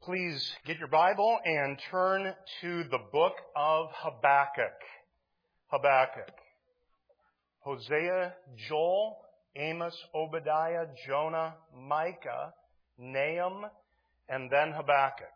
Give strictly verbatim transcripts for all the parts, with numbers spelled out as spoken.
Please get your Bible and turn to the book of Habakkuk. Habakkuk. Hosea, Joel, Amos, Obadiah, Jonah, Micah, Nahum, and then Habakkuk.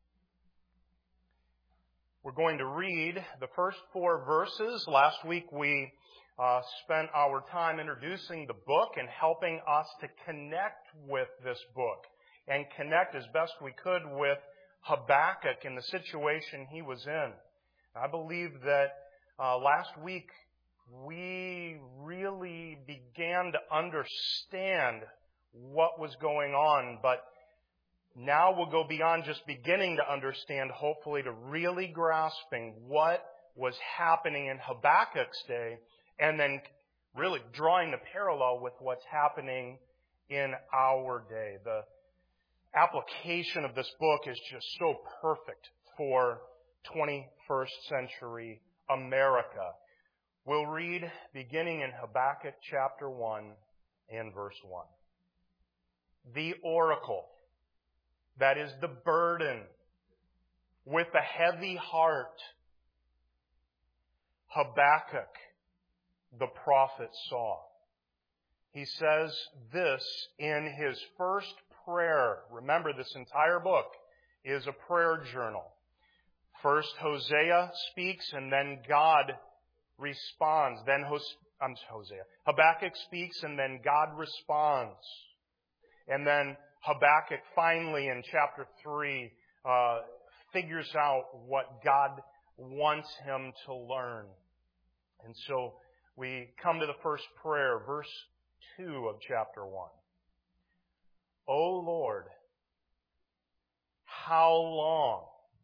We're going to read the first four verses. Last week we uh, spent our time introducing the book and helping us to connect with this book and connect as best we could with Habakkuk in the situation he was in. I believe that uh, last week we really began to understand what was going on, but now we'll go beyond just beginning to understand, hopefully to really grasping what was happening in Habakkuk's day, and then really drawing the parallel with what's happening in our day. The application of this book is just so perfect for twenty-first century America. We'll read beginning in Habakkuk chapter one and verse one. The oracle, that is the burden, with a heavy heart, Habakkuk, the prophet, saw. He says this in his first prayer. Remember, this entire book is a prayer journal. First Hosea speaks, and then God responds. Then Hos- I'm Hosea. Habakkuk speaks, and then God responds. And then Habakkuk finally in chapter three uh, figures out what God wants him to learn. And so we come to the first prayer, verse two of chapter one. O Lord, how long,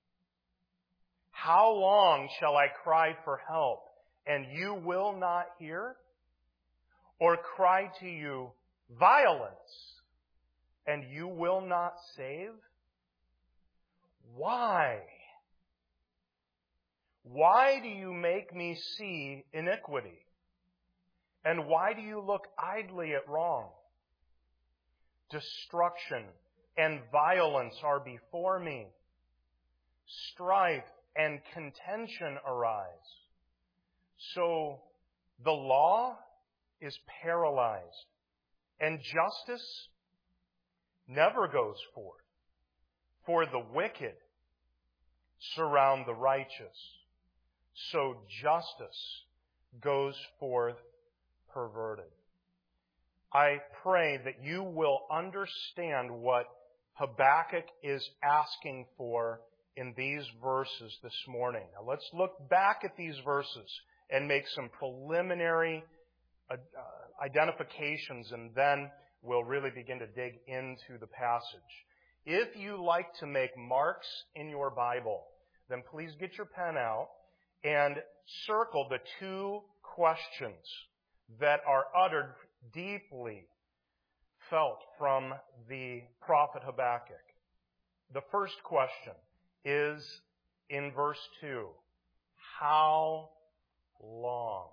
how long shall I cry for help, and you will not hear? Or cry to you violence, and you will not save? Why? Why do you make me see iniquity? And why do you look idly at wrong? Destruction and violence are before me. Strife and contention arise. So the law is paralyzed, and justice never goes forth. For the wicked surround the righteous, so justice goes forth perverted. I pray that you will understand what Habakkuk is asking for in these verses this morning. Now let's look back at these verses and make some preliminary uh, identifications, and then we'll really begin to dig into the passage. If you like to make marks in your Bible, then please get your pen out and circle the two questions that are uttered deeply felt from the prophet Habakkuk. The first question is in verse two. How long?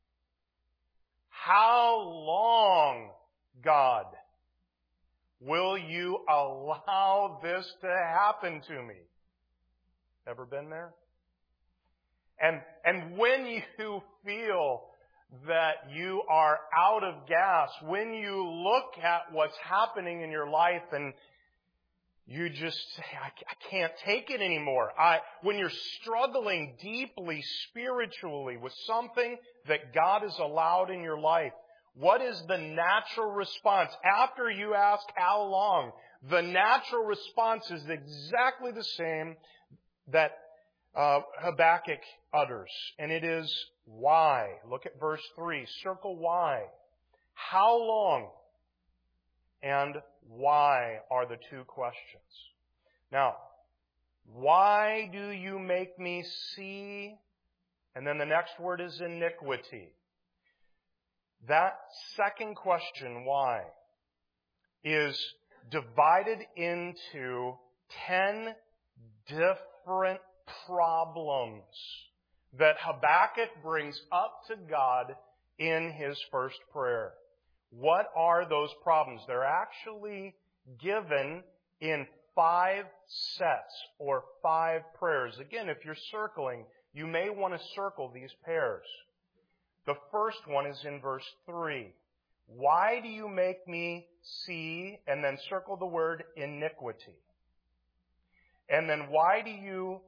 How long, God, will you allow this to happen to me? Ever been there? And, and when you feel that you are out of gas, when you look at what's happening in your life and you just say, I, I can't take it anymore. I, when you're struggling deeply spiritually with something that God has allowed in your life, what is the natural response? After you ask how long, the natural response is exactly the same that uh, Habakkuk utters. And it is why. Look at verse three. Circle why. How long and why are the two questions. Now, why do you make me see? And then the next word is iniquity. That second question, why, is divided into ten different problems that Habakkuk brings up to God in his first prayer. What are those problems? They're actually given in five sets or five prayers. Again, if you're circling, you may want to circle these pairs. The first one is in verse three. Why do you make me see, and then circle the word iniquity? And then why do you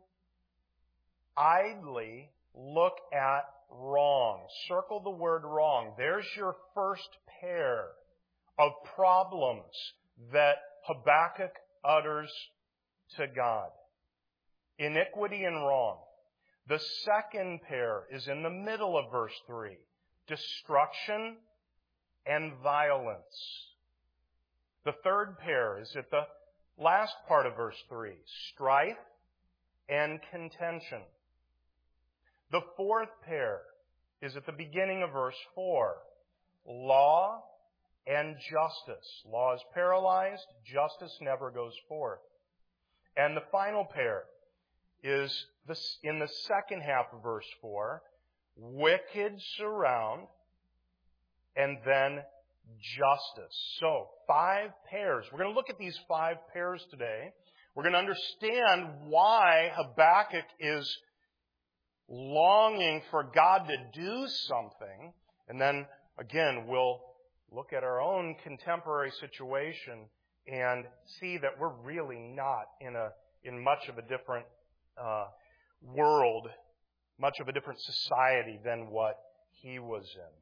idly look at wrong? Circle the word wrong. There's your first pair of problems that Habakkuk utters to God. Iniquity and wrong. The second pair is in the middle of verse three. Destruction and violence. The third pair is at the last part of verse three. Strife and contention. The fourth pair is at the beginning of verse four. Law and justice. Law is paralyzed. Justice never goes forth. And the final pair is this, in the second half of verse four. Wicked surround. And then justice. So, five pairs. We're going to look at these five pairs today. We're going to understand why Habakkuk is longing for God to do something. And then, again, we'll look at our own contemporary situation and see that we're really not in a in much of a different uh, world, much of a different society than what he was in.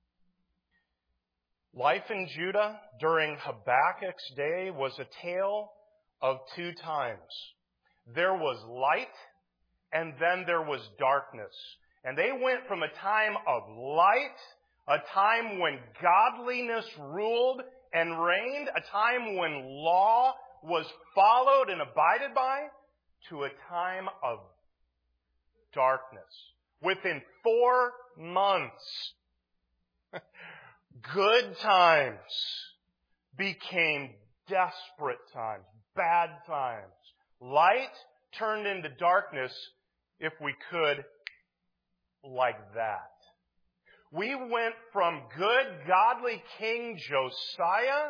Life in Judah during Habakkuk's day was a tale of two times. There was light and then there was darkness. And they went from a time of light, a time when godliness ruled and reigned, a time when law was followed and abided by, to a time of darkness. Within four months, good times became desperate times, bad times. Light turned into darkness, if we could, like that. We went from good, godly King Josiah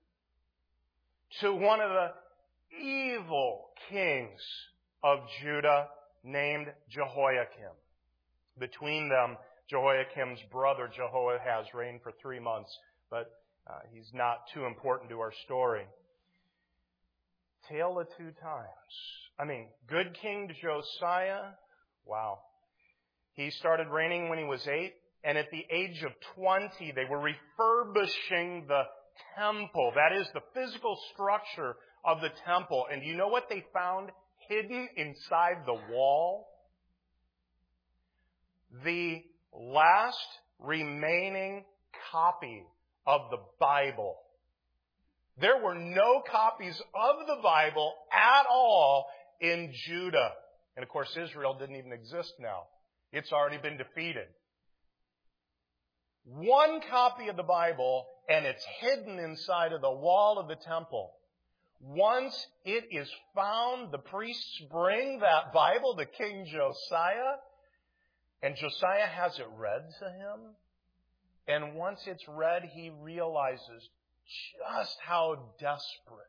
to one of the evil kings of Judah named Jehoiakim. Between them, Jehoiakim's brother Jehoahaz reigned for three months, but uh, he's not too important to our story. Tale of two times. I mean, good King Josiah, wow. He started reigning when he was eight, and at the age of twenty, they were refurbishing the temple. That is the physical structure of the temple. And you know what they found hidden inside the wall? The last remaining copy of the Bible. There were no copies of the Bible at all in Judah. And of course, Israel didn't even exist now. It's already been defeated. One copy of the Bible, and it's hidden inside of the wall of the temple. Once it is found, the priests bring that Bible to King Josiah, and Josiah has it read to him. And once it's read, he realizes just how desperate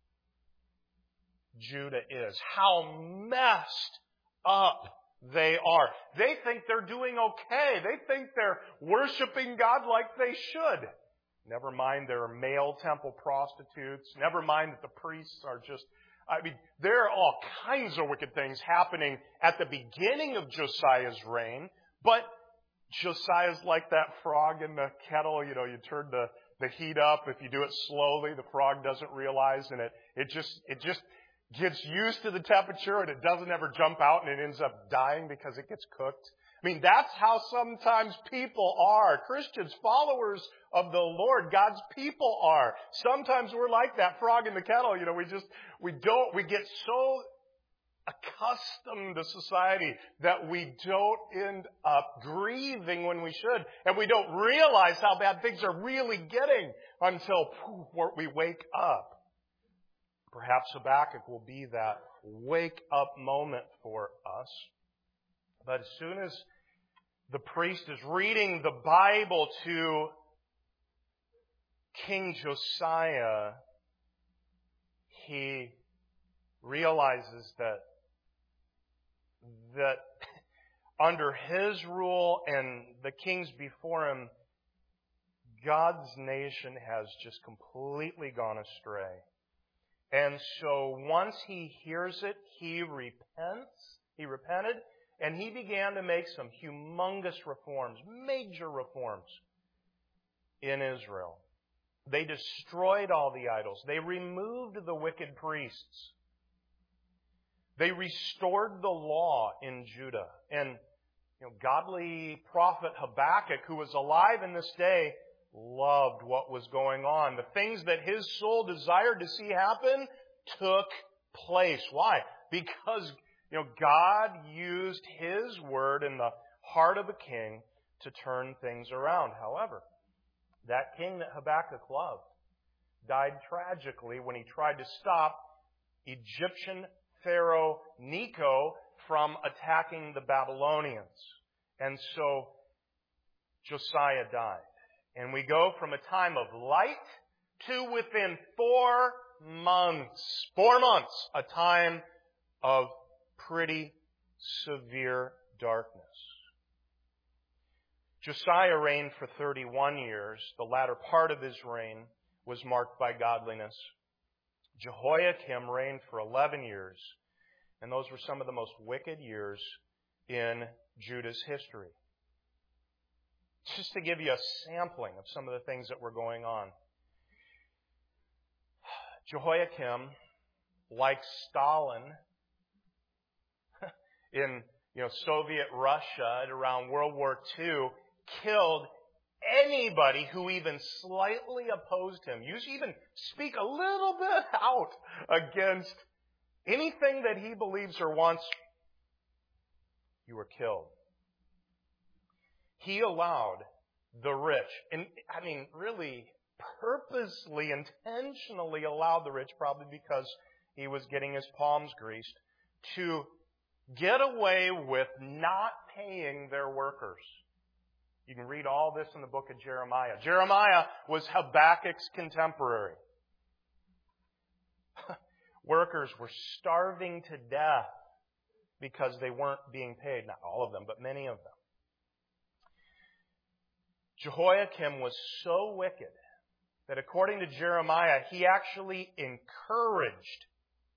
Judah is, how messed up they are. They think they're doing okay. They think they're worshiping God like they should. Never mind there are male temple prostitutes. Never mind that the priests are just... I mean, there are all kinds of wicked things happening at the beginning of Josiah's reign. But Josiah's like that frog in the kettle. You know, you turn the, the heat up. If you do it slowly, the frog doesn't realize, and it, it just, it just gets used to the temperature, and it doesn't ever jump out, and it ends up dying because it gets cooked. I mean, that's how sometimes people are. Christians, followers of the Lord, God's people are. Sometimes we're like that frog in the kettle. You know, we just, we don't, we get so accustomed to society that we don't end up grieving when we should. And we don't realize how bad things are really getting until poof, we wake up. Perhaps Habakkuk will be that wake up moment for us. But as soon as the priest is reading the Bible to King Josiah, he realizes that that under his rule and the kings before him, God's nation has just completely gone astray. And so once he hears it, he repents. He repented, and he began to make some humongous reforms, major reforms in Israel. They destroyed all the idols. They removed the wicked priests. They restored the law in Judah. And you know, godly prophet Habakkuk, who was alive in this day, loved what was going on. The things that his soul desired to see happen took place. Why? Because you know, God used His word in the heart of a king to turn things around. However, that king that Habakkuk loved died tragically when he tried to stop Egyptian Pharaoh Necho from attacking the Babylonians. And so Josiah died. And we go from a time of light to within four months, four months, a time of pretty severe darkness. Josiah reigned for thirty-one years. The latter part of his reign was marked by godliness. Jehoiakim reigned for eleven years, and those were some of the most wicked years in Judah's history. Just to give you a sampling of some of the things that were going on. Jehoiakim, like Stalin in you know Soviet Russia at around World War Two, killed anybody who even slightly opposed him. You even speak a little bit out against anything that he believes or wants, you were killed. He allowed the rich, and I mean really purposely, intentionally allowed the rich, probably because he was getting his palms greased, to get away with not paying their workers. You can read all this in the book of Jeremiah. Jeremiah was Habakkuk's contemporary. Workers were starving to death because they weren't being paid. Not all of them, but many of them. Jehoiakim was so wicked that according to Jeremiah, he actually encouraged,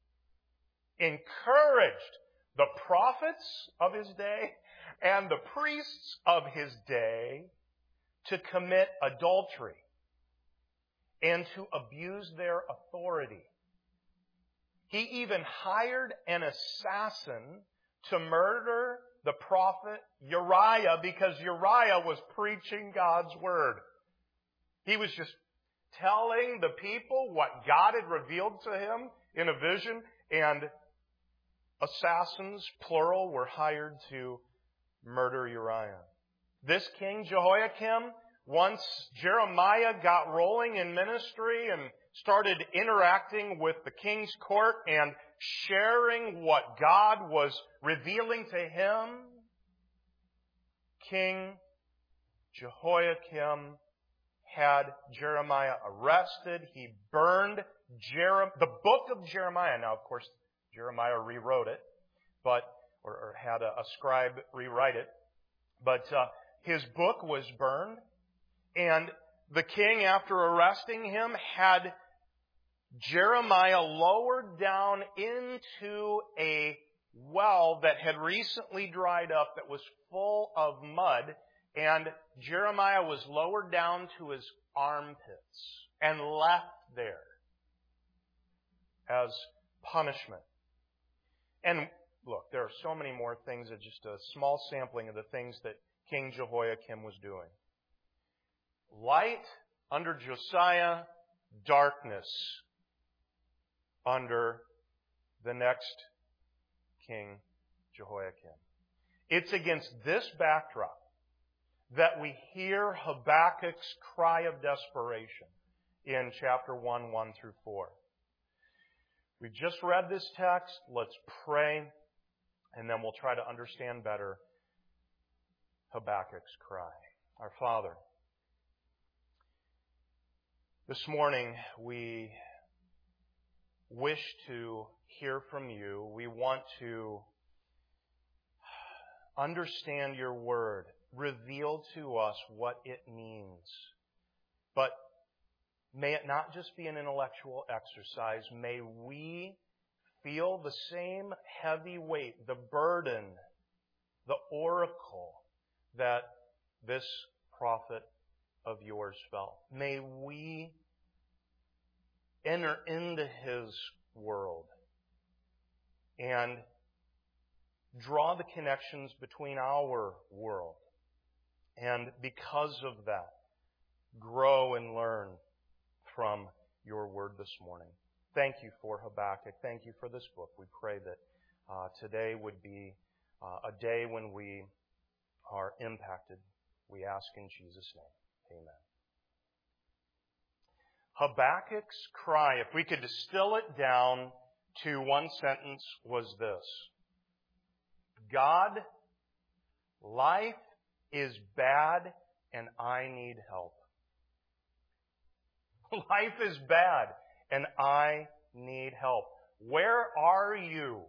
encouraged the prophets of his day and the priests of his day to commit adultery and to abuse their authority. He even hired an assassin to murder the prophet Uriah because Uriah was preaching God's word. He was just telling the people what God had revealed to him in a vision, and assassins, plural, were hired to murder Uriah. This king, Jehoiakim, once Jeremiah got rolling in ministry and started interacting with the king's court and sharing what God was revealing to him, King Jehoiakim had Jeremiah arrested. He burned Jer- the book of Jeremiah. Now, of course, Jeremiah rewrote it, but or, or had a, a scribe rewrite it. But uh, his book was burned, and the king, after arresting him, had Jeremiah lowered down into a well that had recently dried up that was full of mud, and Jeremiah was lowered down to his armpits and left there as punishment. And look, there are so many more things, that just a small sampling of the things that King Jehoiakim was doing. Light under Josiah, darkness under the next king, Jehoiakim. It's against this backdrop that we hear Habakkuk's cry of desperation in chapter one, one through four. We've just read this text. Let's pray, and then we'll try to understand better Habakkuk's cry. Our Father, this morning we wish to hear from you. We want to understand your word. Reveal to us what it means. But may it not just be an intellectual exercise. May we feel the same heavy weight, the burden, the oracle that this prophet of yours felt. May we enter into his world and draw the connections between our world. And because of that, grow and learn from your word this morning. Thank you for Habakkuk. Thank you for this book. We pray that uh, today would be uh, a day when we are impacted. We ask in Jesus' name. Amen. Habakkuk's cry, if we could distill it down to one sentence, was this. God, life is bad and I need help. Life is bad and I need help. Where are you?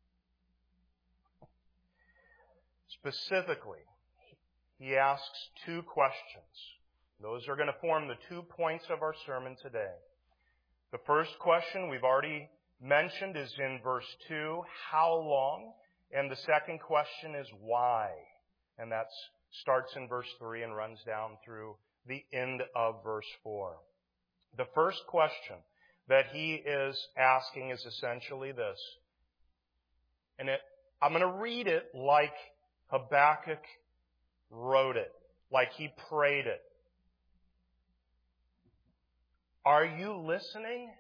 Specifically, he asks two questions. Those are going to form the two points of our sermon today. The first question we've already mentioned is in verse two, how long? And the second question is why? And that starts in verse three and runs down through the end of verse four. The first question that he is asking is essentially this. And it, I'm going to read it like Habakkuk wrote it, like he prayed it. Are you listening?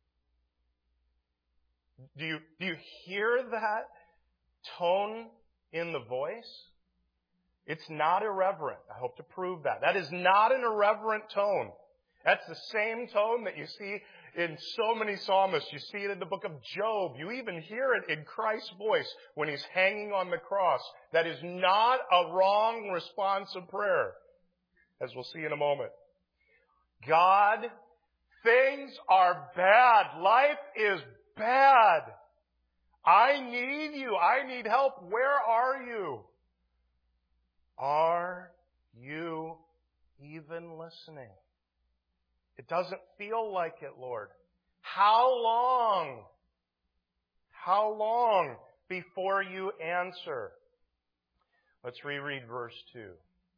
Do you, do you hear that tone in the voice? It's not irreverent. I hope to prove that. That is not an irreverent tone. That's the same tone that you see in so many psalmists. You see it in the book of Job. You even hear it in Christ's voice when he's hanging on the cross. That is not a wrong response of prayer, as we'll see in a moment. God, things are bad. Life is bad. I need you. I need help. Where are you? Are you even listening? It doesn't feel like it, Lord. How long? How long before you answer? Let's reread verse two.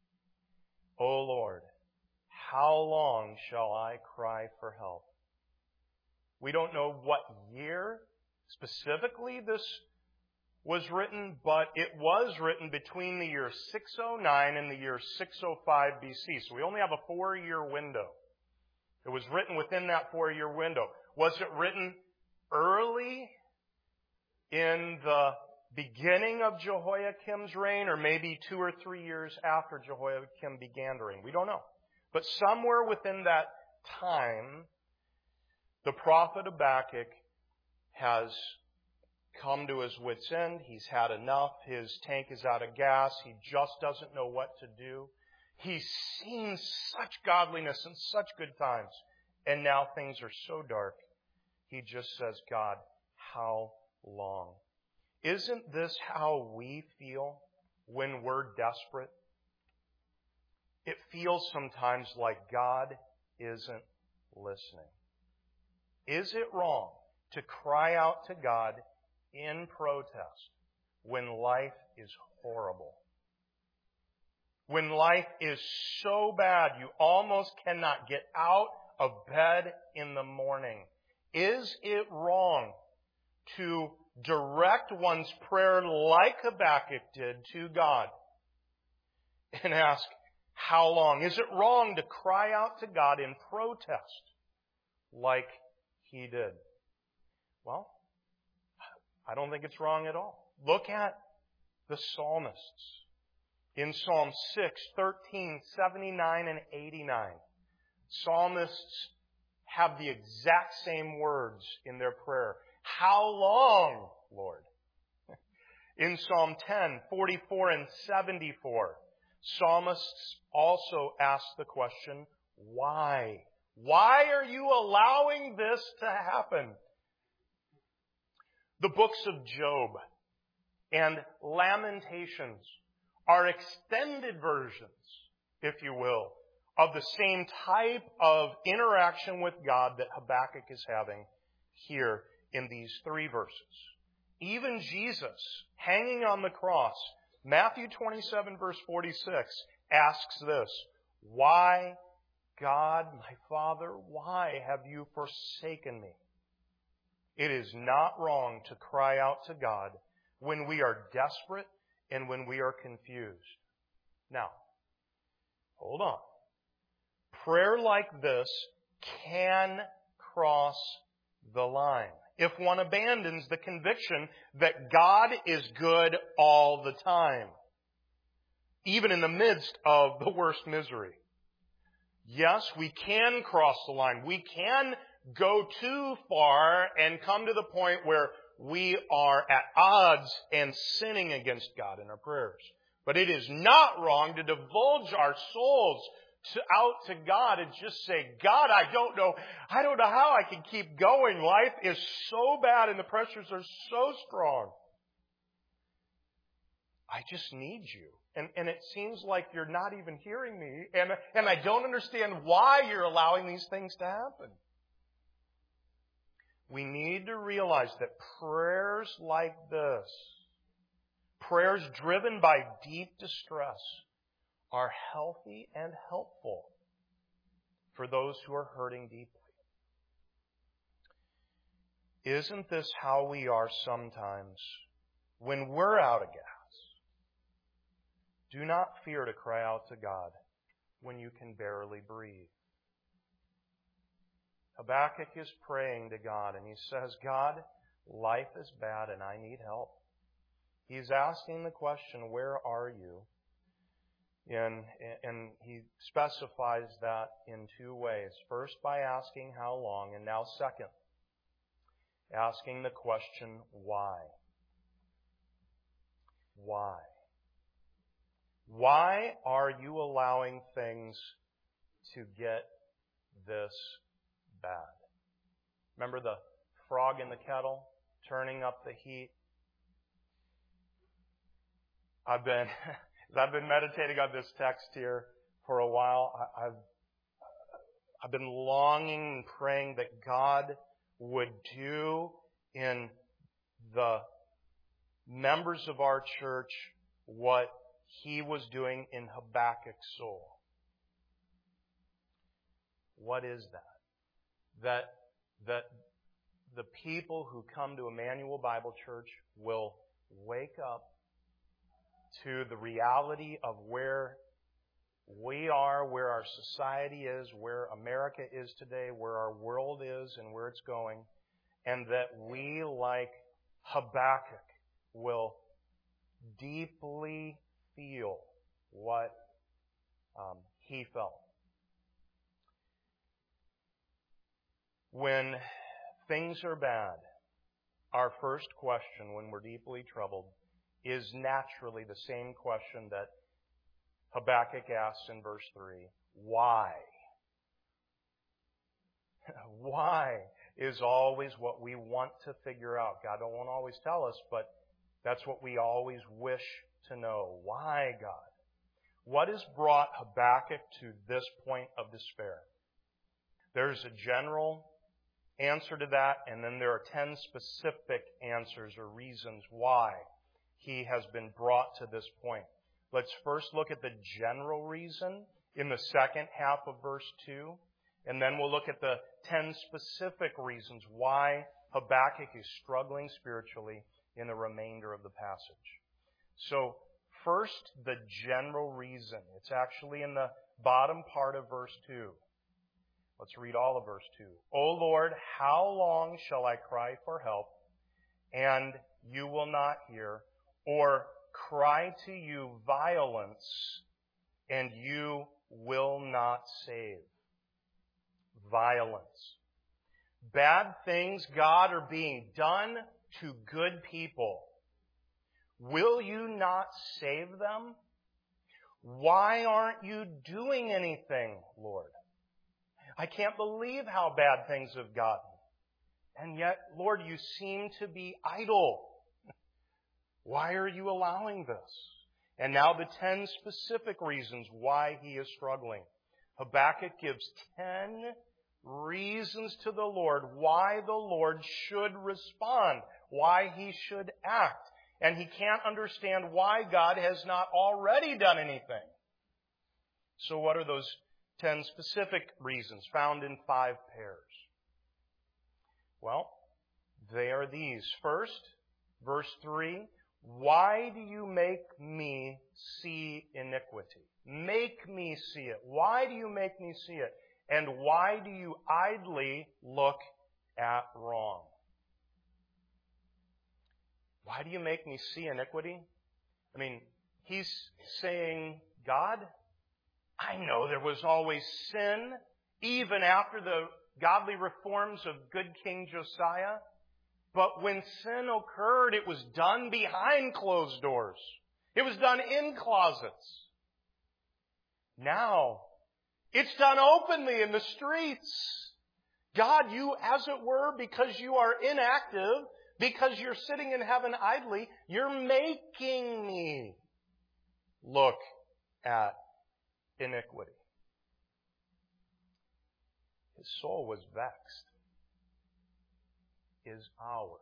O Lord, how long shall I cry for help? We don't know what year specifically this was written, but it was written between the year six oh nine and the year six oh five B C. So we only have a four-year window. It was written within that four-year window. Was it written early in the beginning of Jehoiakim's reign, or maybe two or three years after Jehoiakim began to reign? We don't know. But somewhere within that time, the prophet Habakkuk has come to his wit's end. He's had enough. His tank is out of gas. He just doesn't know what to do. He's seen such godliness and such good times. And now things are so dark. He just says, God, how long? Isn't this how we feel when we're desperate? It feels sometimes like God isn't listening. Is it wrong to cry out to God in protest when life is horrible? When life is so bad you almost cannot get out of bed in the morning. Is it wrong to direct one's prayer like Habakkuk did to God and ask, how long? Is it wrong to cry out to God in protest like he did? Well, I don't think it's wrong at all. Look at the psalmists. In Psalm six, thirteen, seventy-nine, and eighty-nine, psalmists have the exact same words in their prayer. How long, Lord? In Psalm ten, forty-four, and seventy-four, psalmists also ask the question, why? Why are you allowing this to happen? The books of Job and Lamentations are extended versions, if you will, of the same type of interaction with God that Habakkuk is having here in these three verses. Even Jesus, hanging on the cross, Matthew twenty-seven, verse forty-six, asks this, "Why, God, my Father, why have you forsaken me?" It is not wrong to cry out to God when we are desperate and when we are confused. Now, hold on. Prayer like this can cross the line if one abandons the conviction that God is good all the time, even in the midst of the worst misery. Yes, we can cross the line. We can go too far and come to the point where we are at odds and sinning against God in our prayers. But it is not wrong to divulge our souls to, out to God and just say, "God, I don't know, I don't know how I can keep going. Life is so bad and the pressures are so strong. I just need you. And, and it seems like you're not even hearing me. And, and I don't understand why you're allowing these things to happen." We need to realize that prayers like this, prayers driven by deep distress, are healthy and helpful for those who are hurting deeply. Isn't this how we are sometimes when we're out of gas? Do not fear to cry out to God when you can barely breathe. Habakkuk is praying to God and he says, "God, life is bad and I need help." He's asking the question, "Where are you?" And, and he specifies that in two ways. First, by asking how long, and now second, asking the question, why? Why? Why are you allowing things to get this bad? Remember the frog in the kettle, turning up the heat? I've been, I've been meditating on this text here for a while. I've, I've been longing and praying that God would do in the members of our church what He was doing in Habakkuk's soul. What is that? That, that the people who come to Emmanuel Bible Church will wake up to the reality of where we are, where our society is, where America is today, where our world is and where it's going, and that we, like Habakkuk, will deeply feel what um, he felt. When things are bad, our first question when we're deeply troubled is naturally the same question that Habakkuk asks in verse three. Why? Why is always what we want to figure out. God won't always tell us, but that's what we always wish to know. Why, God? What has brought Habakkuk to this point of despair? There's a general answer to that, and then there are ten specific answers or reasons why he has been brought to this point. Let's first look at the general reason in the second half of verse two, and then we'll look at the ten specific reasons why Habakkuk is struggling spiritually in the remainder of the passage. So, first, the general reason. It's actually in the bottom part of verse two. Let's read all of verse two. "O Lord, how long shall I cry for help, and you will not hear, or cry to you violence, and you will not save?" Violence. Bad things, God, are being done to good people. Will you not save them? Why aren't you doing anything, Lord? I can't believe how bad things have gotten. And yet, Lord, you seem to be idle. Why are you allowing this? And now the ten specific reasons why he is struggling. Habakkuk gives ten reasons to the Lord why the Lord should respond, why he should act. And he can't understand why God has not already done anything. So what are those ten specific reasons found in five pairs? Well, they are these. First, verse three, why do you make me see iniquity? Make me see it. Why do you make me see it? And why do you idly look at wrong? Why do you make me see iniquity? I mean, he's saying, God, I know there was always sin, even after the godly reforms of good King Josiah. But when sin occurred, it was done behind closed doors. It was done in closets. Now, it's done openly in the streets. God, you, as it were, because you are inactive, because you're sitting in heaven idly, you're making me look at iniquity. His soul was vexed. Is ours.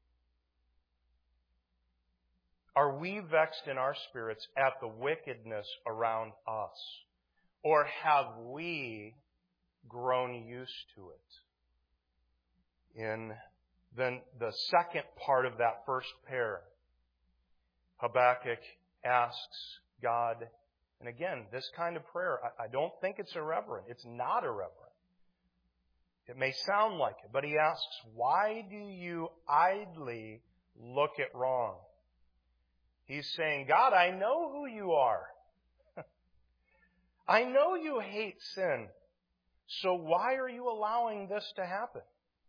Are we vexed in our spirits at the wickedness around us? Or have we grown used to it? In then the second part of that first pair, Habakkuk asks God, and again, this kind of prayer, I, I don't think it's irreverent. It's not irreverent. It may sound like it, but he asks, why do you idly look at wrong? He's saying, God, I know who you are. I know you hate sin. So why are you allowing this to happen?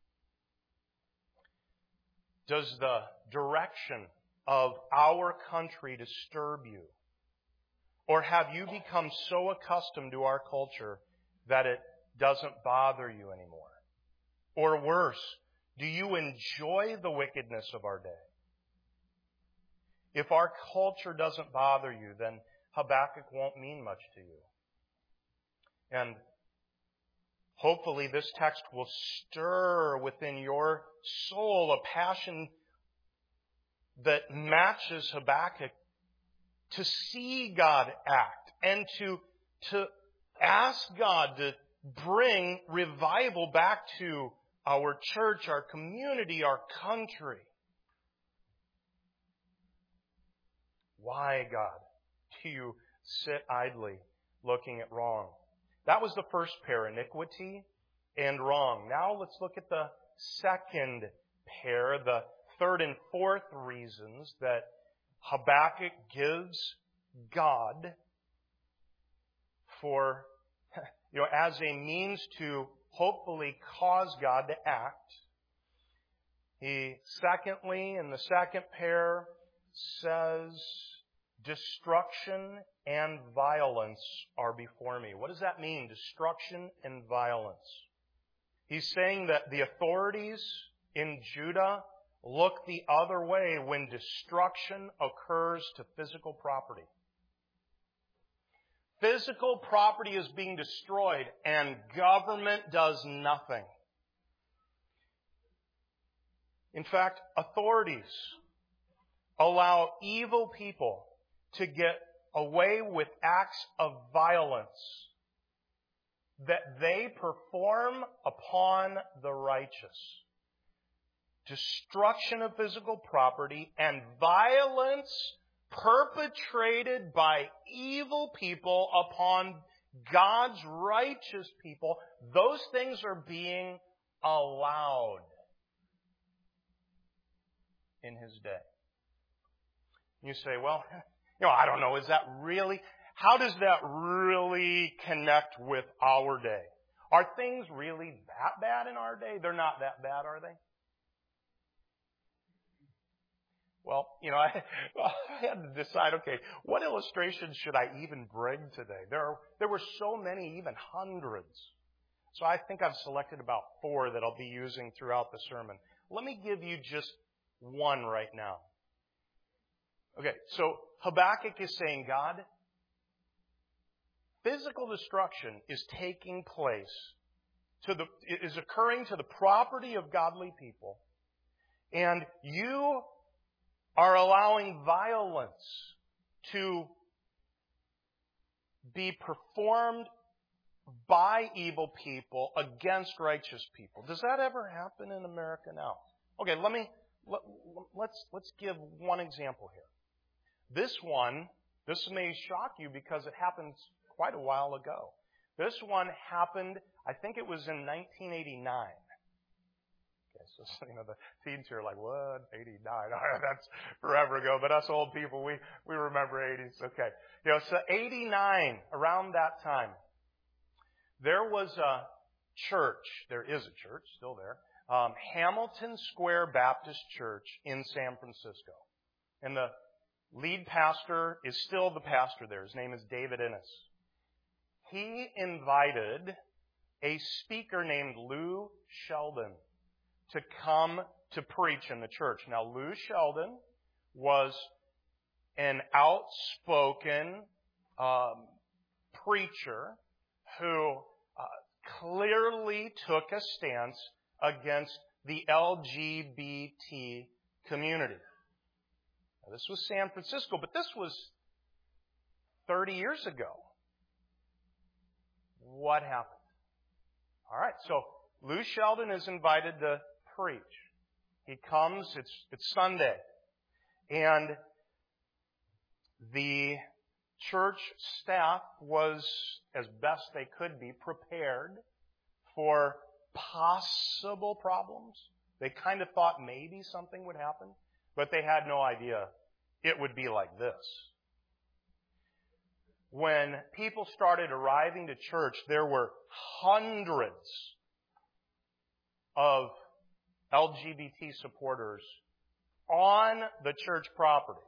Does the direction of our country disturb you? Or have you become so accustomed to our culture that it doesn't bother you anymore? Or worse, do you enjoy the wickedness of our day? If our culture doesn't bother you, then Habakkuk won't mean much to you. And hopefully this text will stir within your soul a passion that matches Habakkuk to see God act and to, to ask God to bring revival back to our church, our community, our country. Why, God, do you sit idly looking at wrong? That was the first pair, iniquity and wrong. Now let's look at the second pair, the third and fourth reasons that Habakkuk gives God for, you know, as a means to hopefully cause God to act. He, secondly, in the second pair, says, destruction and violence are before me. What does that mean, destruction and violence? He's saying that the authorities in Judah look the other way when destruction occurs to physical property. Physical property is being destroyed and government does nothing. In fact, authorities allow evil people to get away with acts of violence that they perform upon the righteous. Destruction of physical property and violence perpetrated by evil people upon God's righteous people. Those things are being allowed in His day. You say, well, you know, I don't know, is that really, how does that really connect with our day? Are things really that bad in our day? They're not that bad, are they? Well, you know, I, I had to decide, okay, what illustrations should I even bring today? There are, there were so many, even hundreds, So I think I've selected about four that I'll be using throughout the sermon. Let me give you just one right now. Okay, so Habakkuk is saying, God, physical destruction is taking place, to the, is occurring to the property of godly people, and you are allowing violence to be performed by evil people against righteous people. Does that ever happen in America now? Okay, let me let, let's let's give one example here. This one, this may shock you because it happened quite a while ago. This one happened, I think it was in nineteen eighty-nine. Okay, so you know the teens here are like, what? eighty-nine? That's forever ago. But us old people, we we remember eighties. Okay, you know, so eighty-nine, around that time, there was a church. There is a church still there, um, Hamilton Square Baptist Church in San Francisco, and the lead pastor is still the pastor there. His name is David Innes. He invited a speaker named Lou Sheldon to come to preach in the church. Now, Lou Sheldon was an outspoken um, preacher who uh, clearly took a stance against the L G B T community. Now, this was San Francisco, but this was thirty years ago. What happened? All right, so Lou Sheldon is invited to preach. He comes, it's it's Sunday, and the church staff was, as best they could be, prepared for possible problems. They kind of thought maybe something would happen, but they had no idea it would be like this. When people started arriving to church, there were hundreds of L G B T supporters on the church property,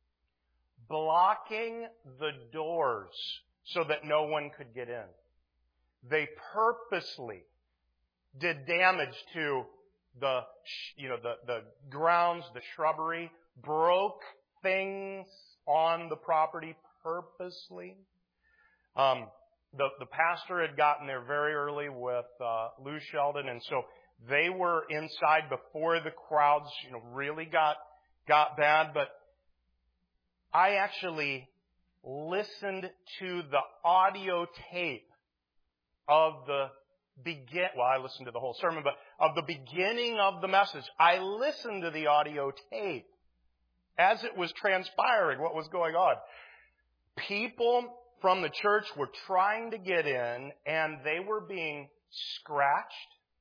blocking the doors so that no one could get in. They purposely did damage to the, you know, the, the grounds, the shrubbery, broke things on the property purposely. Um, the, the pastor had gotten there very early with uh, Lou Sheldon, and so they were inside before the crowds, you know, really got got bad. But I actually listened to the audio tape of the begin. Well, I listened to the whole sermon, but of the beginning of the message, I listened to the audio tape as it was transpiring. What was going on? People from the church were trying to get in, and they were being scratched.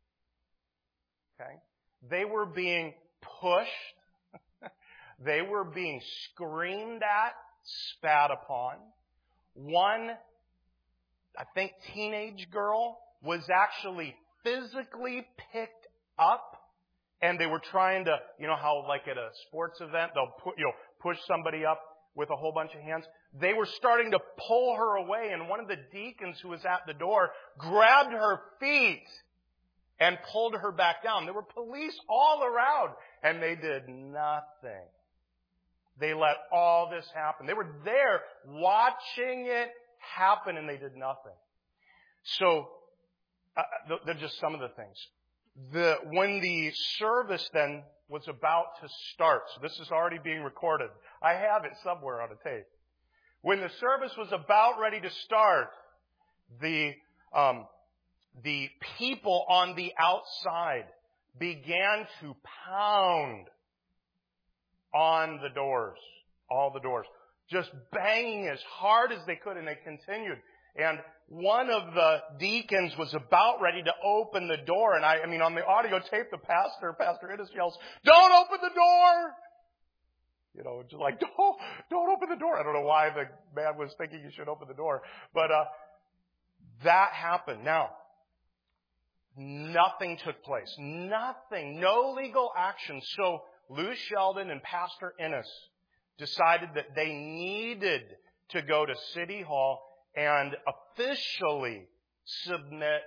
Okay? They were being pushed. They were being screamed at, spat upon. One, I think, teenage girl was actually physically picked up, and they were trying to, you know how like at a sports event, they'll put, you know, push somebody up with a whole bunch of hands. They were starting to pull her away, and one of the deacons who was at the door grabbed her feet and pulled her back down. There were police all around, and they did nothing. They let all this happen. They were there watching it happen, and they did nothing. So, uh, they're just some of the things. The, when the service then was about to start, so this is already being recorded. I have it somewhere on a tape. When the service was about ready to start, the um, the people on the outside began to pound on the doors, all the doors, just banging as hard as they could, and they continued. And one of the deacons was about ready to open the door, and I, I mean, on the audio tape, the pastor, Pastor Innes yells, "Don't open the door!" You know, just like, don't, don't open the door. I don't know why the man was thinking you should open the door, but uh, that happened. Now, nothing took place. Nothing. No legal action. So Lou Sheldon and Pastor Innes decided that they needed to go to City Hall and officially submit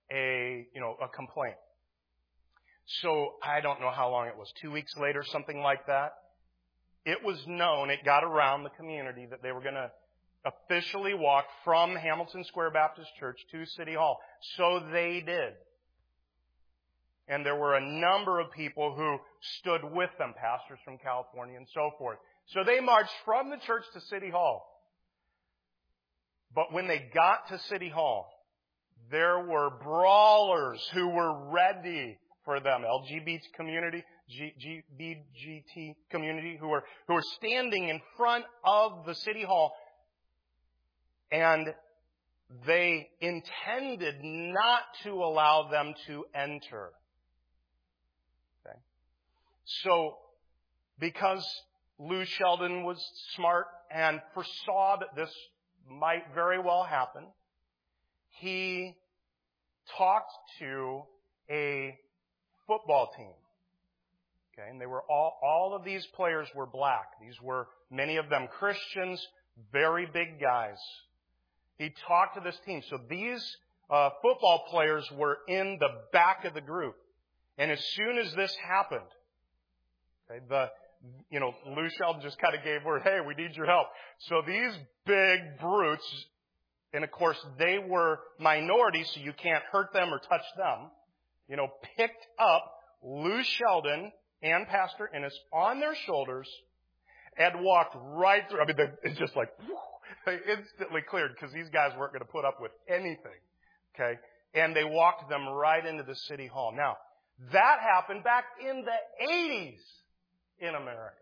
a, you know, a complaint. So I don't know how long it was, two weeks later, something like that. It was known, it got around the community that they were going to officially walk from Hamilton Square Baptist Church to City Hall. So they did. And there were a number of people who stood with them, pastors from California and so forth. So they marched from the church to City Hall. But when they got to City Hall, there were brawlers who were ready for them. L G B T community, G, G, B G T community, who were, who were standing in front of the City Hall. And they intended not to allow them to enter. Okay. So, because Lou Sheldon was smart and foresaw that this might very well happen, he talked to a football team. Okay, and they were all, all of these players were black. These were, many of them Christians, very big guys. He talked to this team. So these uh, football players were in the back of the group. And as soon as this happened, okay, the, you know, Lou Sheldon just kind of gave word, hey, we need your help. So these big brutes, and of course they were minorities, so you can't hurt them or touch them, you know, picked up Lou Sheldon and Pastor Innes on their shoulders and walked right through. I mean, it's just like, whew, they instantly cleared because these guys weren't going to put up with anything. Okay. And they walked them right into the City Hall. Now, that happened back in the eighties in America.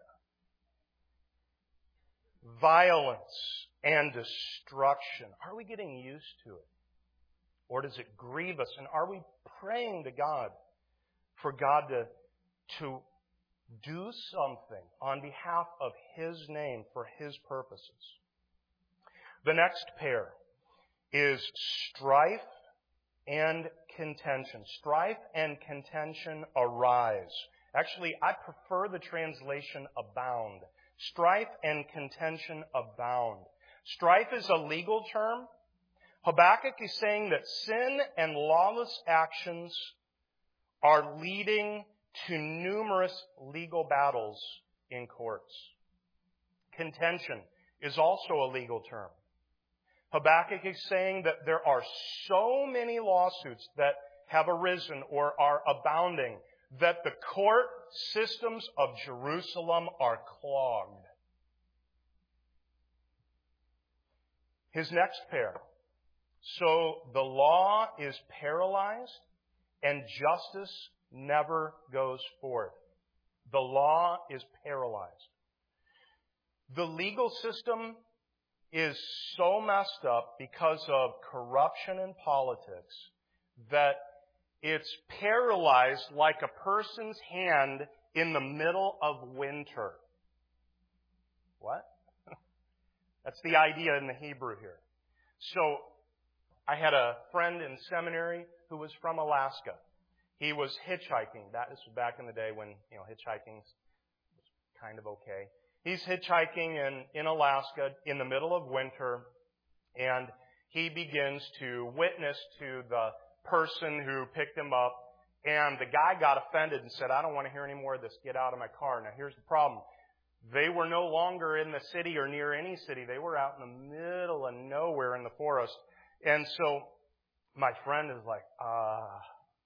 Violence and destruction. Are we getting used to it? Or does it grieve us? And are we praying to God for God to, to do something on behalf of His name for His purposes? The next pair is strife and contention. Strife and contention arise. Actually, I prefer the translation abound. Strife and contention abound. Strife is a legal term. Habakkuk is saying that sin and lawless actions are leading to numerous legal battles in courts. Contention is also a legal term. Habakkuk is saying that there are so many lawsuits that have arisen or are abounding that the court systems of Jerusalem are clogged. His next pair. So the law is paralyzed and justice never goes forth. The law is paralyzed. The legal system is so messed up because of corruption in politics that it's paralyzed like a person's hand in the middle of winter. What? That's the idea in the Hebrew here. So, I had a friend in seminary who was from Alaska. He was hitchhiking. That this was back in the day when, you know, hitchhiking was kind of okay. He's hitchhiking in, in Alaska in the middle of winter, and he begins to witness to the person who picked him up, and the guy got offended and said, I don't want to hear any more of this. Get out of my car. Now, here's the problem. They were no longer in the city or near any city. They were out in the middle of nowhere in the forest. And so my friend is like, ah,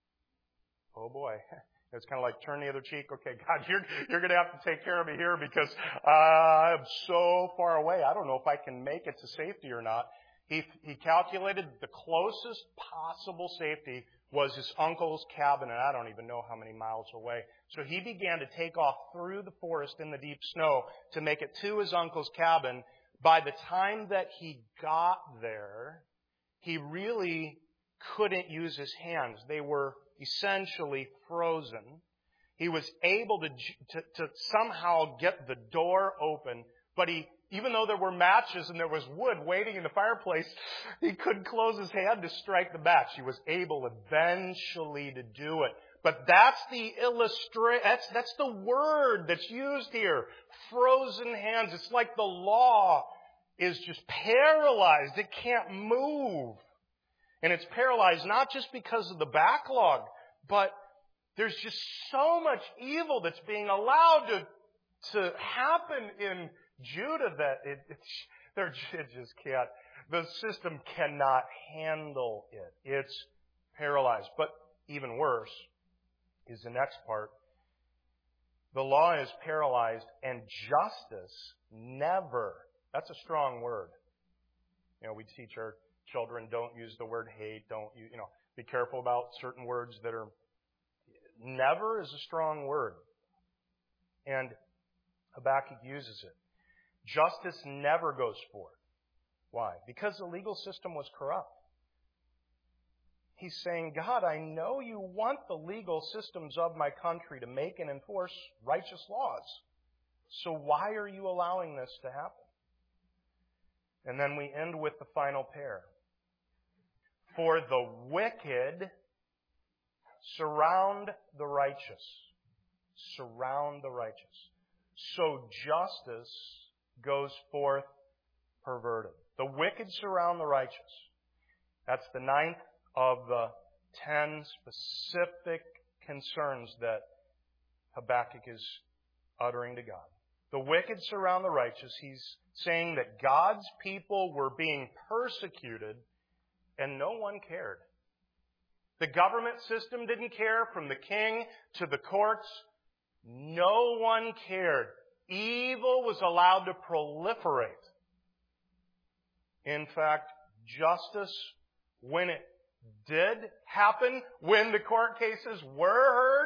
oh boy. It's kind of like turn the other cheek. Okay, God, you're you're going to have to take care of me here because uh, I'm so far away. I don't know if I can make it to safety or not. He he calculated the closest possible safety was his uncle's cabin, and I don't even know how many miles away. So he began to take off through the forest in the deep snow to make it to his uncle's cabin. By the time that he got there, he really couldn't use his hands. They were essentially frozen. He was able to, to, to somehow get the door open, but he, even though there were matches and there was wood waiting in the fireplace, he couldn't close his hand to strike the match. He was able eventually to do it. But that's the illustra- that's, that's the word that's used here. Frozen hands. It's like the law is just paralyzed. It can't move. And it's paralyzed not just because of the backlog, but there's just so much evil that's being allowed to, to happen in Judah that it, it, they're, it just can't. The system cannot handle it. It's paralyzed. But even worse is the next part. The law is paralyzed and justice never. That's a strong word. You know, we teach our children, don't use the word hate, don't, you, you know, be careful about certain words that are, never is a strong word. And Habakkuk uses it. Justice never goes forth. Why? Because the legal system was corrupt. He's saying, God, I know you want the legal systems of my country to make and enforce righteous laws. So why are you allowing this to happen? And then we end with the final pair. For the wicked surround the righteous. Surround the righteous. So justice goes forth perverted. The wicked surround the righteous. That's the ninth of the ten specific concerns that Habakkuk is uttering to God. The wicked surround the righteous. He's saying that God's people were being persecuted and no one cared. The government system didn't care, from the king to the courts. No one cared. Evil was allowed to proliferate. In fact, justice, when it did happen, when the court cases were heard,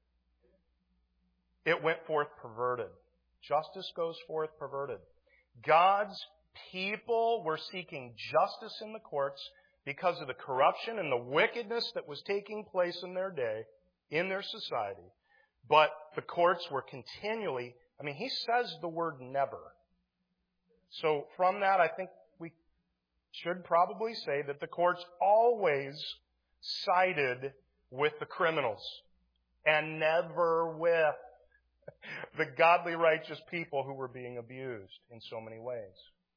it went forth perverted. Justice goes forth perverted. God's people were seeking justice in the courts because of the corruption and the wickedness that was taking place in their day, in their society. But the courts were continually, I mean, he says the word never. So from that, I think we should probably say that the courts always sided with the criminals and never with the godly, righteous people who were being abused in so many ways.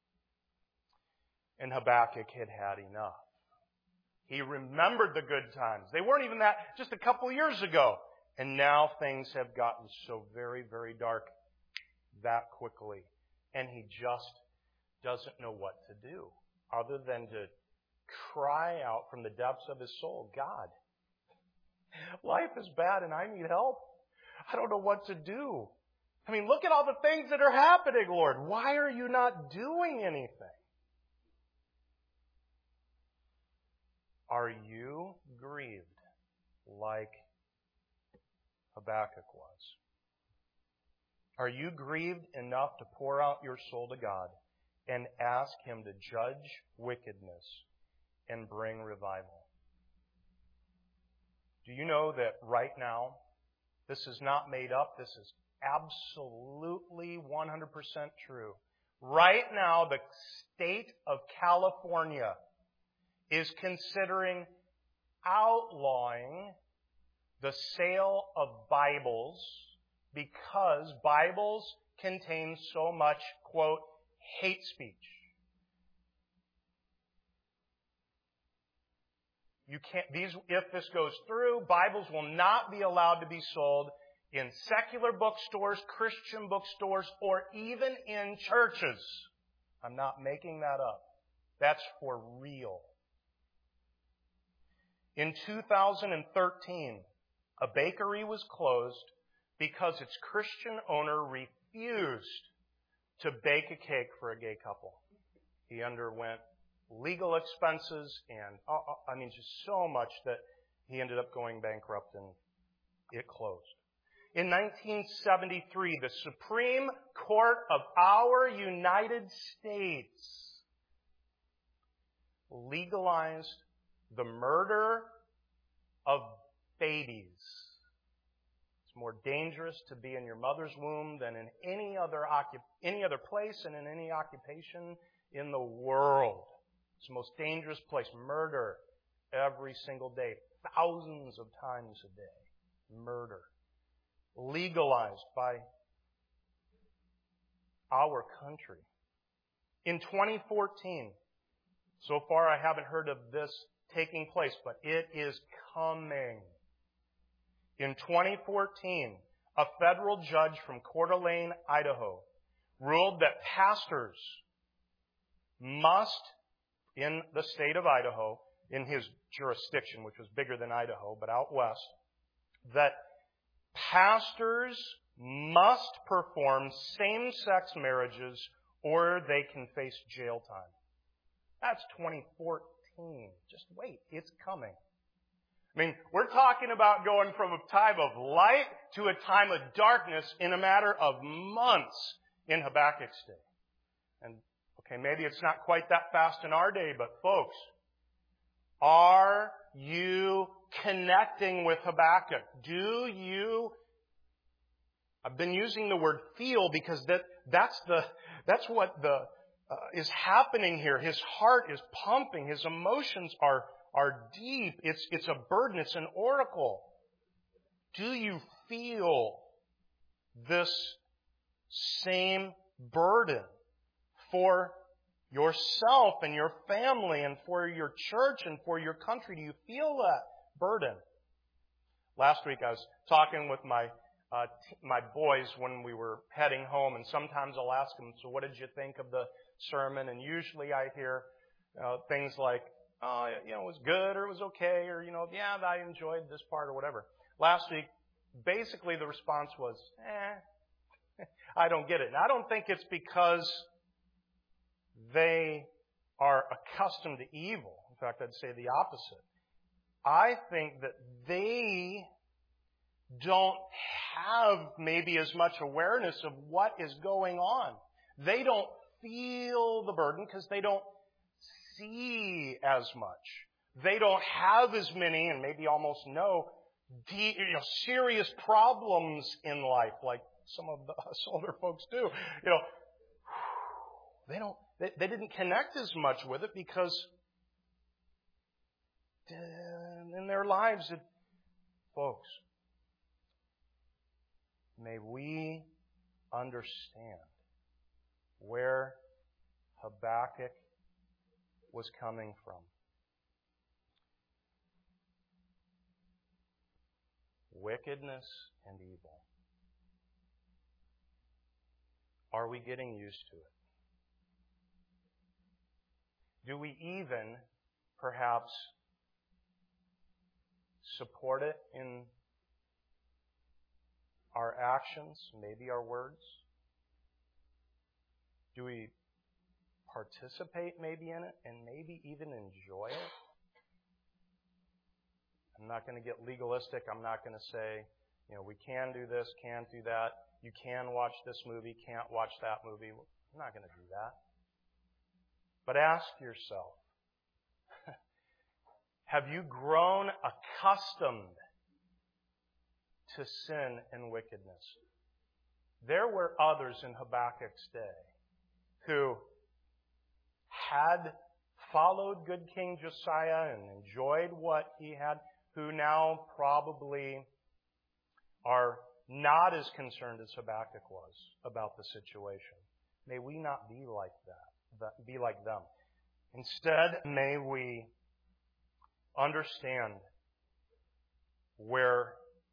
And Habakkuk had had enough. He remembered the good times. They weren't even that just a couple years ago. And now things have gotten so very, very dark that quickly. And he just doesn't know what to do other than to cry out from the depths of his soul, God, life is bad and I need help. I don't know what to do. I mean, look at all the things that are happening, Lord. Why are you not doing anything? Are you grieved like Habakkuk was? Are you grieved enough to pour out your soul to God and ask Him to judge wickedness and bring revival? Do you know that right now, this is not made up, this is absolutely one hundred percent true. Right now, the state of California is considering outlawing the sale of Bibles because Bibles contain so much, quote, hate speech. You can't, these, if this goes through, Bibles will not be allowed to be sold in secular bookstores, Christian bookstores, or even in churches. I'm not making that up. That's for real. In two thousand thirteen, a bakery was closed because its Christian owner refused to bake a cake for a gay couple. He underwent legal expenses and, uh, I mean, just so much that he ended up going bankrupt and it closed. In nineteen seventy-three, the Supreme Court of our United States legalized the murder of babies. It's more dangerous to be in your mother's womb than in any other occup- any other place and in any occupation in the world. It's the most dangerous place. Murder every single day, thousands of times a day. Murder. Legalized by our country. In twenty fourteen, so far I haven't heard of this taking place, but it is coming. In twenty fourteen, a federal judge from Coeur d'Alene, Idaho, ruled that pastors must, in the state of Idaho, in his jurisdiction, which was bigger than Idaho, but out west, that pastors must perform same-sex marriages or they can face jail time. That's twenty fourteen. Just wait, it's coming. I mean, we're talking about going from a time of light to a time of darkness in a matter of months in Habakkuk's day. And, okay, maybe it's not quite that fast in our day, but folks, are you connecting with Habakkuk? Do you... I've been using the word feel because that, that's the, that's what the, uh, is happening here. His heart is pumping. His emotions are, are deep. It's, it's a burden. It's an oracle. Do you feel this same burden for yourself and your family and for your church and for your country? Do you feel that burden? Last week I was talking with my Uh, t- my boys when we were heading home, and sometimes I'll ask them, so what did you think of the sermon? And usually I hear uh, things like, oh, you know, it was good, or it was okay, or, you know, yeah, I enjoyed this part, or whatever. Last week, basically the response was, eh, I don't get it. And I don't think it's because they are accustomed to evil. In fact, I'd say the opposite. I think that they don't have maybe as much awareness of what is going on. They don't feel the burden because they don't see as much. They don't have as many, and maybe almost no, de- you know, serious problems in life like some of the, us older folks do. You know, they don't. They, they didn't connect as much with it because in their lives, it, folks. May we understand where Habakkuk was coming from. Wickedness and evil. Are we getting used to it? Do we even, perhaps, support it in our actions, maybe our words? Do we participate maybe in it and maybe even enjoy it? I'm not going to get legalistic. I'm not going to say, you know, we can do this, can't do that. You can watch this movie, can't watch that movie. I'm not going to do that. But ask yourself, have you grown accustomed to sin and wickedness? There were others in Habakkuk's day who had followed good King Josiah and enjoyed what he had, who now probably are not as concerned as Habakkuk was about the situation. May we not be like that, be like them. Instead, may we understand where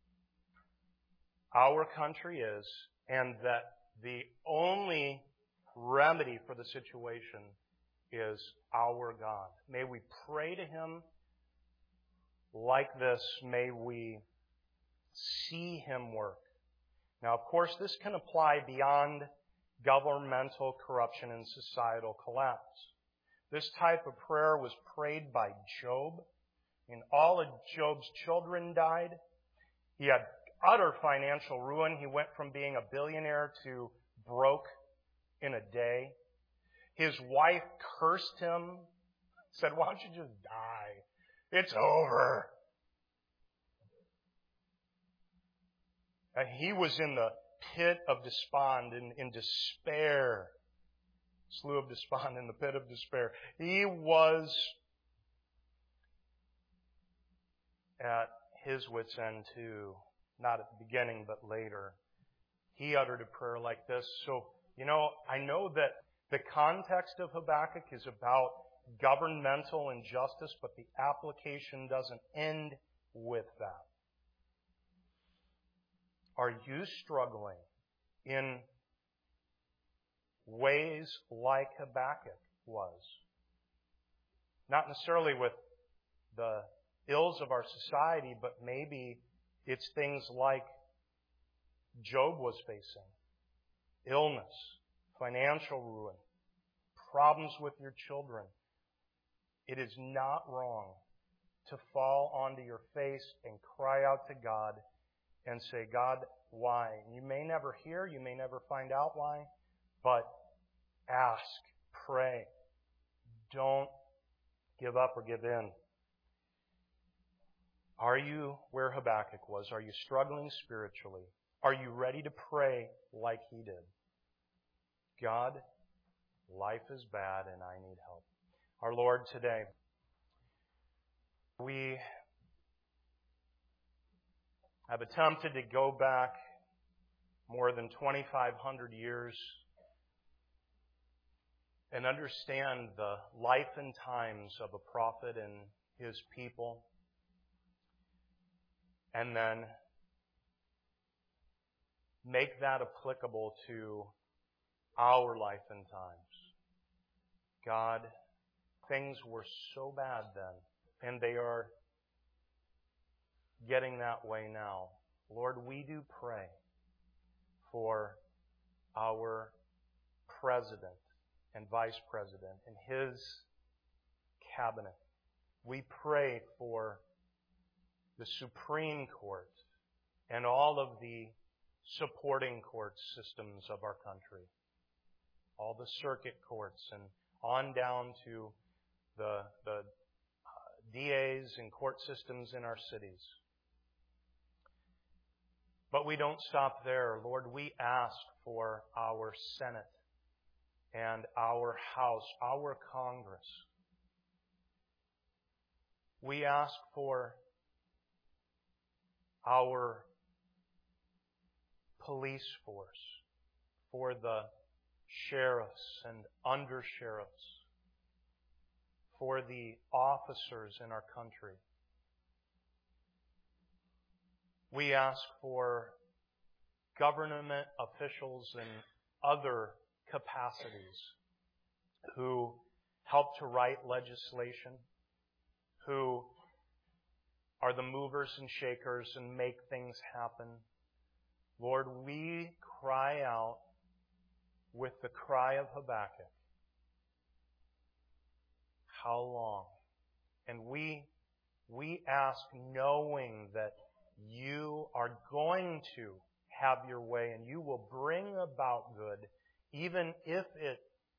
our country is, and that the only remedy for the situation is our God. May we pray to Him like this. May we see Him work. Now, of course, this can apply beyond governmental corruption and societal collapse. This type of prayer was prayed by Job, and all of Job's children died. He had utter financial ruin. He went from being a billionaire to broke in a day. His wife cursed him, said, why don't you just die? It's over. And he was in the pit of despond, in, in despair. Slough of despond, in the pit of despair. He was at his wit's end too. Not at the beginning, but later. He uttered a prayer like this. So, you know, I know that the context of Habakkuk is about governmental injustice, but the application doesn't end with that. Are you struggling in ways like Habakkuk was? Not necessarily with the ills of our society, but maybe it's things like Job was facing. Illness, financial ruin, problems with your children. It is not wrong to fall onto your face and cry out to God and say, God, why? You may never hear, you may never find out why, but ask, pray. Don't give up or give in. Are you where Habakkuk was? Are you struggling spiritually? Are you ready to pray like he did? God, life is bad and I need help. Our Lord, today, we have attempted to go back more than twenty-five hundred years and understand the life and times of a prophet and his people, and then make that applicable to our life and times. God, things were so bad then, and they are getting that way now. Lord, we do pray for our president and vice president and his cabinet. We pray for the Supreme Court and all of the supporting court systems of our country, all the circuit courts, and on down to the, the uh, D As and court systems in our cities. But we don't stop there. Lord, we ask for our Senate and our House, our Congress. We ask for our police force, for the sheriffs and under-sheriffs, for the officers in our country. We ask for government officials in other capacities who help to write legislation, who are the movers and shakers and make things happen. Lord, we cry out with the cry of Habakkuk. How long? And we, we ask knowing that you are going to have your way and you will bring about good, even if it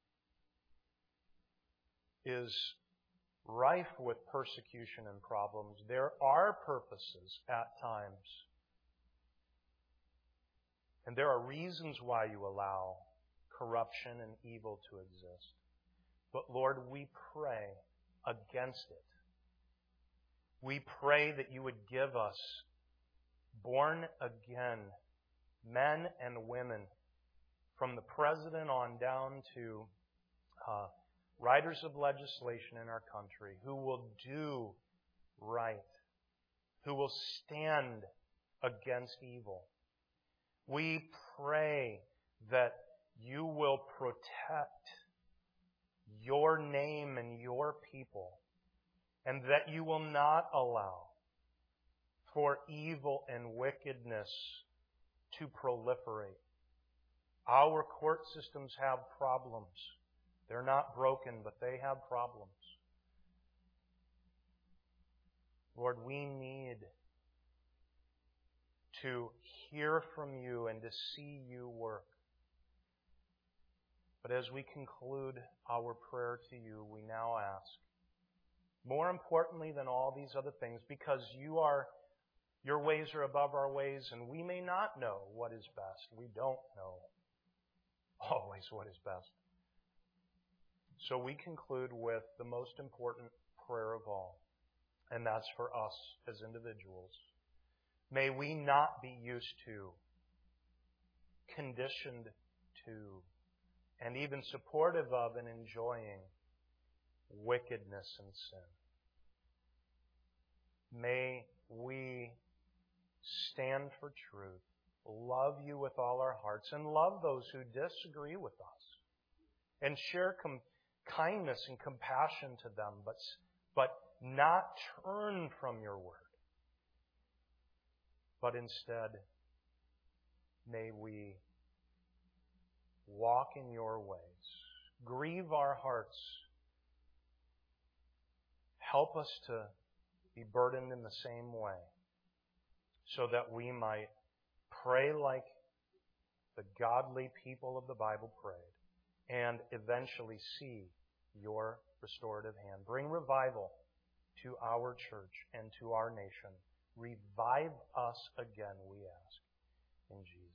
is rife with persecution and problems. There are purposes at times. And there are reasons why you allow corruption and evil to exist. But Lord, we pray against it. We pray that you would give us born again men and women, from the president on down to uh, writers of legislation in our country, who will do right, who will stand against evil. We pray that you will protect your name and your people, and that you will not allow for evil and wickedness to proliferate. Our court systems have problems. They're not broken, but they have problems. Lord, we need to hear from you and to see you work. But as we conclude our prayer to you, we now ask, more importantly than all these other things, because you are, your ways are above our ways, and we may not know what is best. We don't know always what is best. So we conclude with the most important prayer of all, and that's for us as individuals. May we not be used to, conditioned to, and even supportive of and enjoying wickedness and sin. May we stand for truth, love you with all our hearts, and love those who disagree with us, and share com- kindness and compassion to them, but, but not turn from your word. But instead, may we walk in your ways. Grieve our hearts. Help us to be burdened in the same way, so that we might pray like the godly people of the Bible prayed, and eventually see your restorative hand. Bring revival to our church and to our nation. Revive us again, we ask, in Jesus' name.